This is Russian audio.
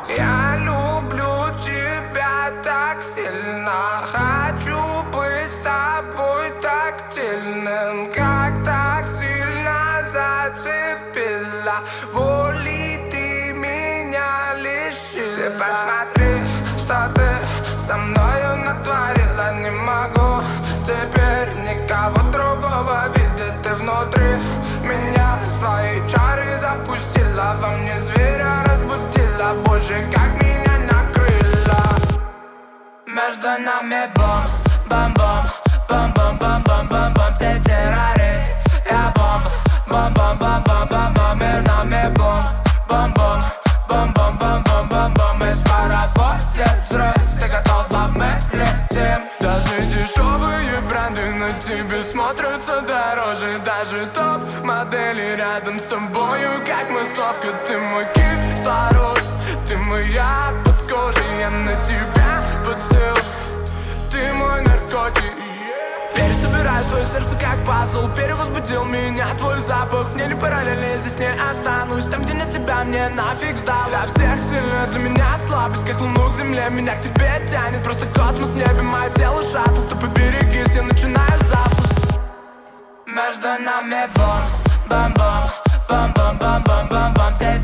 Я люблю тебя так сильно, хочу быть с тобой тактильным. Как так сильно зацепила, воли ты меня лишила. Ты посмотри, что ты со мною натворила. Не могу теперь никого другого видеть. Ты внутри меня свои чары запустила, во мне зверя разбудила. Боже, как меня накрыло. Между нами бомб, бомбом, бомбом, бомбом, бомбом. Ты террорист, я бомб, бомбом, бомбом, бомбом. Между нами бомб, бомбом, бомбом, бомбом, бомбом. Мы скоро будет взрыв, ты готова, мы летим. Даже дешевые бренды на тебе смотрятся дороже. Даже топ-модели рядом с тобою, как массовка. Ты мой кислород, ты моя под кожей. Я на тебя подсел, ты мой наркотик. Пересобираю свое сердце как пазл. Перевозбудил меня твой запах. Мне не параллельно, здесь не останусь. Там, где нет тебя, мне нафиг сдал. Для всех сильно, для меня слабость. Как луну к земле, меня к тебе тянет. Просто космос в небе, мое тело шаттл. Ты поберегись, я начинаю запуск. Между нами бомб, бомбом, бомбом, бомбом, бомбом. Ты